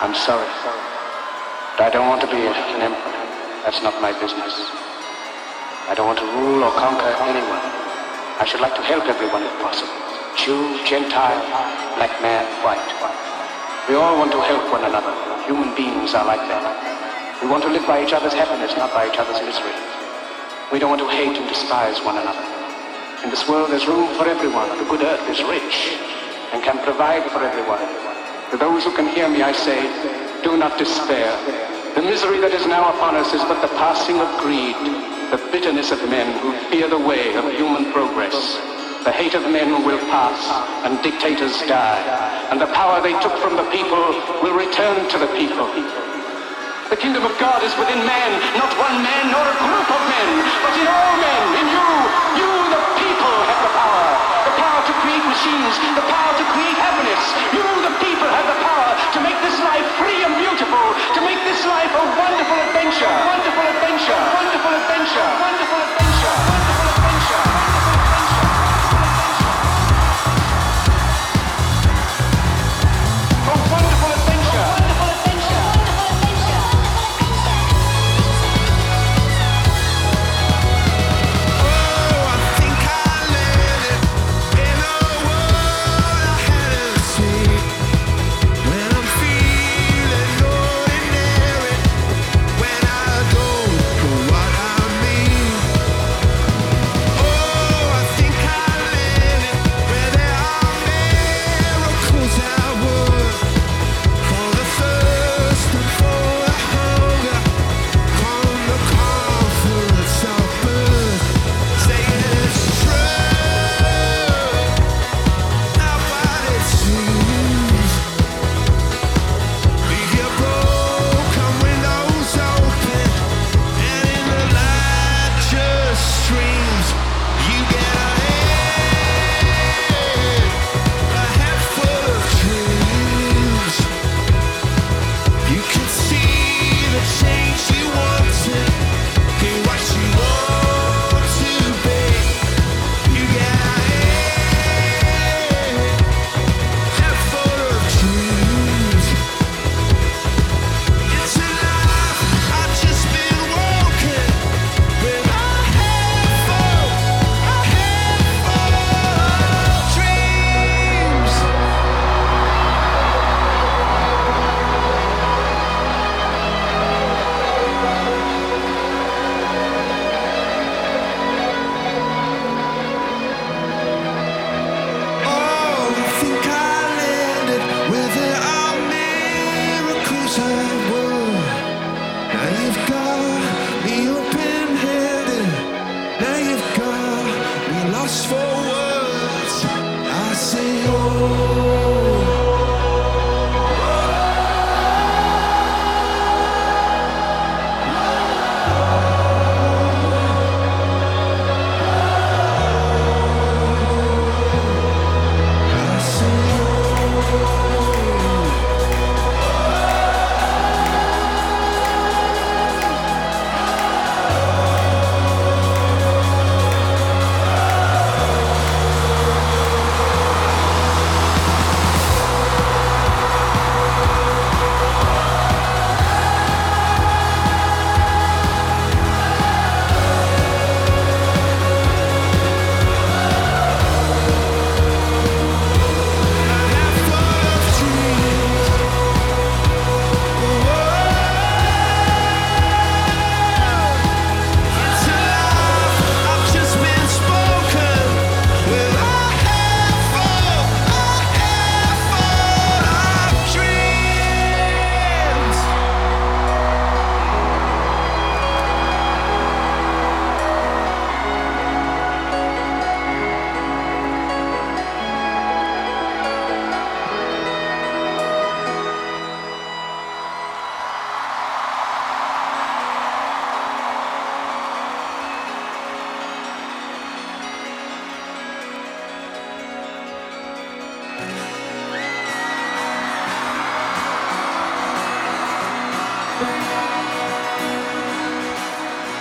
I'm sorry, but I don't want to be an emperor. That's not my business. I don't want to rule or conquer anyone. I should like to help everyone if possible. Jew, Gentile, black man, white. We all want to help one another. Human beings are like that. We want to live by each other's happiness, not by each other's misery. We don't want to hate and despise one another. In this world there's room for everyone. The good earth is rich and can provide for everyone. To those who can hear me, I say, do not despair. The misery that is now upon us is but the passing of greed, the bitterness of men who fear the way of human progress. The hate of men will pass, and dictators die, and the power they took from the people will return to the people. The kingdom of God is within man, not one man nor a group of